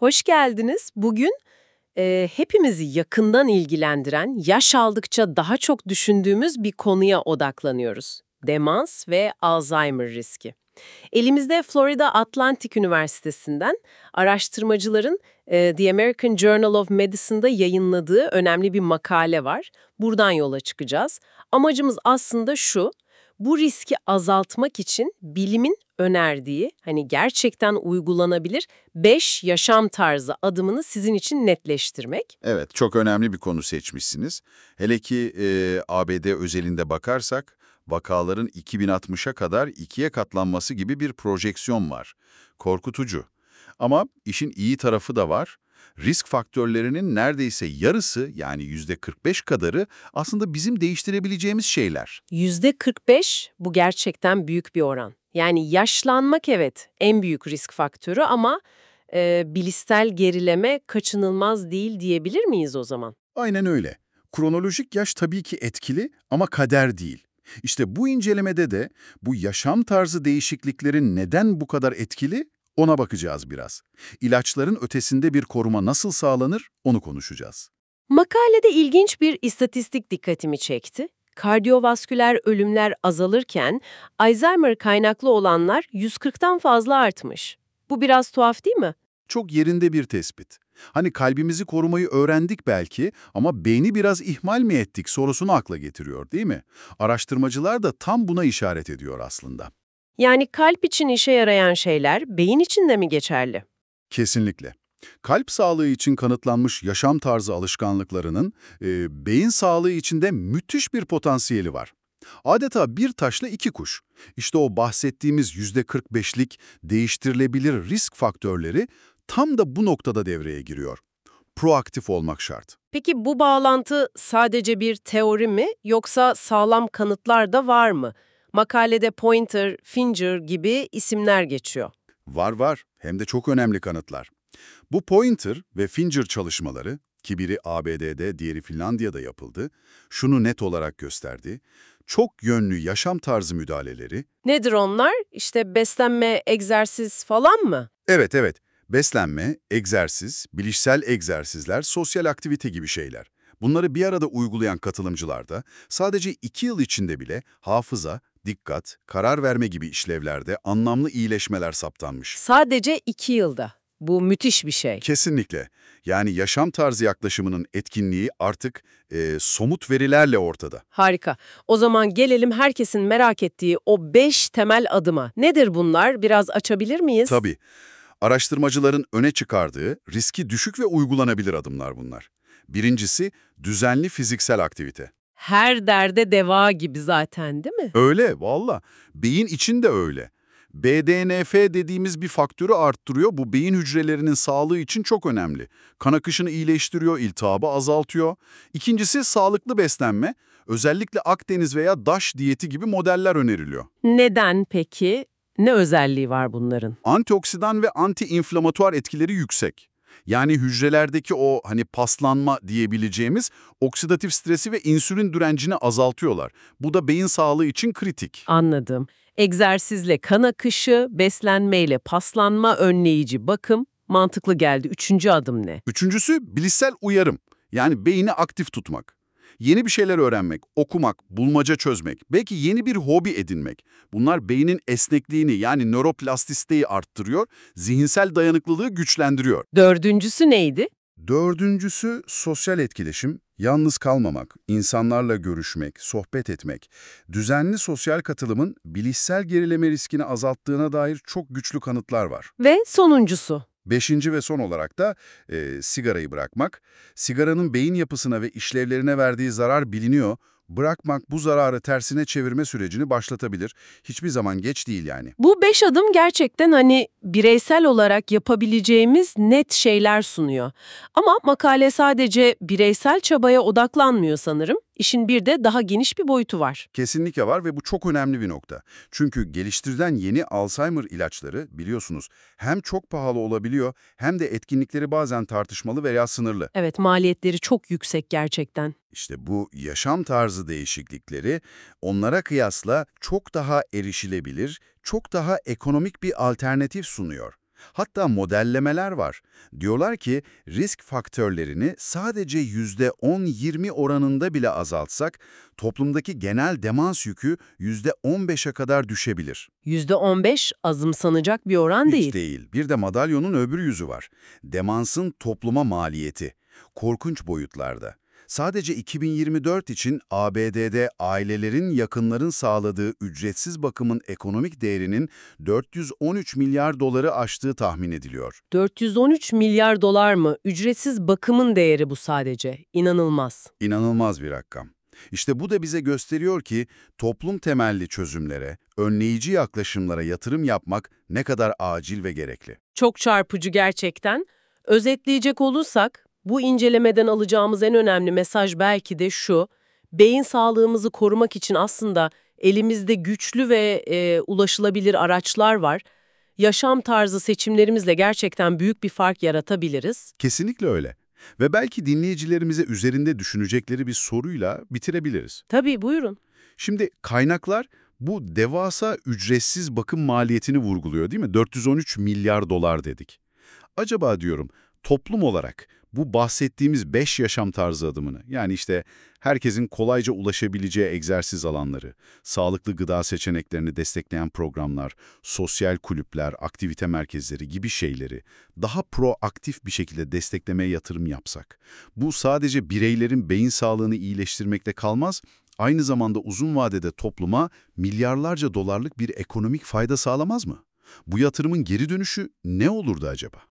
Hoş geldiniz. Bugün hepimizi yakından ilgilendiren, yaş aldıkça daha çok düşündüğümüz bir konuya odaklanıyoruz. Demans ve Alzheimer riski. Elimizde Florida Atlantic Üniversitesi'nden araştırmacıların The American Journal of Medicine'da yayınladığı önemli bir makale var. Buradan yola çıkacağız. Amacımız aslında şu, bu riski azaltmak için bilimin önerdiği, hani gerçekten uygulanabilir 5 yaşam tarzı adımını sizin için netleştirmek. Evet, çok önemli bir konu seçmişsiniz. Hele ki ABD özelinde bakarsak, vakaların 2060'a kadar ikiye katlanması gibi bir projeksiyon var. Korkutucu. Ama işin iyi tarafı da var. Risk faktörlerinin neredeyse yarısı, yani %45 kadarı aslında bizim değiştirebileceğimiz şeyler. %45 bu gerçekten büyük bir oran. Yani yaşlanmak evet en büyük risk faktörü ama bilişsel gerileme kaçınılmaz değil diyebilir miyiz o zaman? Aynen öyle. Kronolojik yaş tabii ki etkili ama kader değil. İşte bu incelemede de bu yaşam tarzı değişikliklerin neden bu kadar etkili ona bakacağız biraz. İlaçların ötesinde bir koruma nasıl sağlanır onu konuşacağız. Makalede ilginç bir istatistik dikkatimi çekti. Kardiyovasküler ölümler azalırken Alzheimer kaynaklı olanlar 140'tan fazla artmış. Bu biraz tuhaf değil mi? Çok yerinde bir tespit. Hani kalbimizi korumayı öğrendik belki ama beyni biraz ihmal mi ettik sorusunu akla getiriyor değil mi? Araştırmacılar da tam buna işaret ediyor aslında. Yani kalp için işe yarayan şeyler beyin için de mi geçerli? Kesinlikle. Kalp sağlığı için kanıtlanmış yaşam tarzı alışkanlıklarının beyin sağlığı için de müthiş bir potansiyeli var. Adeta bir taşla iki kuş. İşte o bahsettiğimiz %45'lik değiştirilebilir risk faktörleri tam da bu noktada devreye giriyor. Proaktif olmak şart. Peki bu bağlantı sadece bir teori mi yoksa sağlam kanıtlar da var mı? Makalede Pointer, Finger gibi isimler geçiyor. Var, hem de çok önemli kanıtlar. Bu Pointer ve Finger çalışmaları, ki biri ABD'de, diğeri Finlandiya'da yapıldı, şunu net olarak gösterdi. Çok yönlü yaşam tarzı müdahaleleri, Nedir onlar? İşte beslenme, egzersiz falan mı? evet, beslenme, egzersiz, bilişsel egzersizler, sosyal aktivite gibi şeyler. Bunları bir arada uygulayan katılımcılarda sadece 2 yıl içinde bile hafıza, dikkat, karar verme gibi işlevlerde anlamlı iyileşmeler saptanmış. Sadece 2 yılda. Bu müthiş bir şey. Kesinlikle. Yani yaşam tarzı yaklaşımının etkinliği artık somut verilerle ortada. Harika. O zaman gelelim herkesin merak ettiği o 5 temel adıma. Nedir bunlar? Biraz açabilir miyiz? Tabii. Araştırmacıların öne çıkardığı riski düşük ve uygulanabilir adımlar bunlar. Birincisi düzenli fiziksel aktivite. Her derde deva gibi zaten, değil mi? Öyle, valla. Beyin için de öyle. BDNF dediğimiz bir faktörü arttırıyor. Bu beyin hücrelerinin sağlığı için çok önemli. Kan akışını iyileştiriyor, iltihabı azaltıyor. İkincisi sağlıklı beslenme. Özellikle Akdeniz veya DASH diyeti gibi modeller öneriliyor. Neden peki? Ne özelliği var bunların? Antioksidan ve anti-inflamatuar etkileri yüksek. Yani hücrelerdeki o hani paslanma diyebileceğimiz oksidatif stresi ve insülin direncini azaltıyorlar. Bu da beyin sağlığı için kritik. Anladım. Egzersizle kan akışı, beslenmeyle paslanma önleyici bakım mantıklı geldi. Üçüncü adım ne? Üçüncüsü bilişsel uyarım. Yani beyni aktif tutmak. Yeni bir şeyler öğrenmek, okumak, bulmaca çözmek, belki yeni bir hobi edinmek. Bunlar beynin esnekliğini yani nöroplastisiteyi arttırıyor, zihinsel dayanıklılığı güçlendiriyor. Dördüncüsü neydi? Dördüncüsü sosyal etkileşim, yalnız kalmamak, insanlarla görüşmek, sohbet etmek. Düzenli sosyal katılımın bilişsel gerileme riskini azalttığına dair çok güçlü kanıtlar var. Ve sonuncusu. Beşinci ve son olarak da sigarayı bırakmak. Sigaranın beyin yapısına ve işlevlerine verdiği zarar biliniyor. Bırakmak bu zararı tersine çevirme sürecini başlatabilir. Hiçbir zaman geç değil yani. Bu 5 adım gerçekten hani bireysel olarak yapabileceğimiz net şeyler sunuyor. Ama makale sadece bireysel çabaya odaklanmıyor sanırım. İşin bir de daha geniş bir boyutu var. Kesinlikle var ve bu çok önemli bir nokta. Çünkü geliştirilen yeni Alzheimer ilaçları biliyorsunuz hem çok pahalı olabiliyor hem de etkinlikleri bazen tartışmalı veya sınırlı. Evet, maliyetleri çok yüksek gerçekten. İşte bu yaşam tarzı değişiklikleri onlara kıyasla çok daha erişilebilir, çok daha ekonomik bir alternatif sunuyor. Hatta modellemeler var. Diyorlar ki risk faktörlerini sadece %10-20 oranında bile azaltsak toplumdaki genel demans yükü %15'e kadar düşebilir. %15 azımsanacak bir oran Hiç değil. değil. Bir de madalyonun öbür yüzü var. Demansın topluma maliyeti. Korkunç boyutlarda. Sadece 2024 için ABD'de ailelerin yakınların sağladığı ücretsiz bakımın ekonomik değerinin 413 milyar doları aştığı tahmin ediliyor. 413 milyar dolar mı? Ücretsiz bakımın değeri bu sadece. İnanılmaz. İnanılmaz bir rakam. İşte bu da bize gösteriyor ki toplum temelli çözümlere, önleyici yaklaşımlara yatırım yapmak ne kadar acil ve gerekli. Çok çarpıcı gerçekten. Özetleyecek olursak, bu incelemeden alacağımız en önemli mesaj belki de şu: beyin sağlığımızı korumak için aslında elimizde güçlü ve ulaşılabilir araçlar var. Yaşam tarzı seçimlerimizle gerçekten büyük bir fark yaratabiliriz. Kesinlikle öyle. Ve belki dinleyicilerimize üzerinde düşünecekleri bir soruyla bitirebiliriz. Tabii, buyurun. Şimdi kaynaklar bu devasa ücretsiz bakım maliyetini vurguluyor değil mi? 413 milyar dolar dedik. Acaba diyorum toplum olarak bu bahsettiğimiz 5 yaşam tarzı adımını, yani işte herkesin kolayca ulaşabileceği egzersiz alanları, sağlıklı gıda seçeneklerini destekleyen programlar, sosyal kulüpler, aktivite merkezleri gibi şeyleri daha proaktif bir şekilde desteklemeye yatırım yapsak, bu sadece bireylerin beyin sağlığını iyileştirmekte kalmaz, aynı zamanda uzun vadede topluma milyarlarca dolarlık bir ekonomik fayda sağlamaz mı? Bu yatırımın geri dönüşü ne olurdu acaba?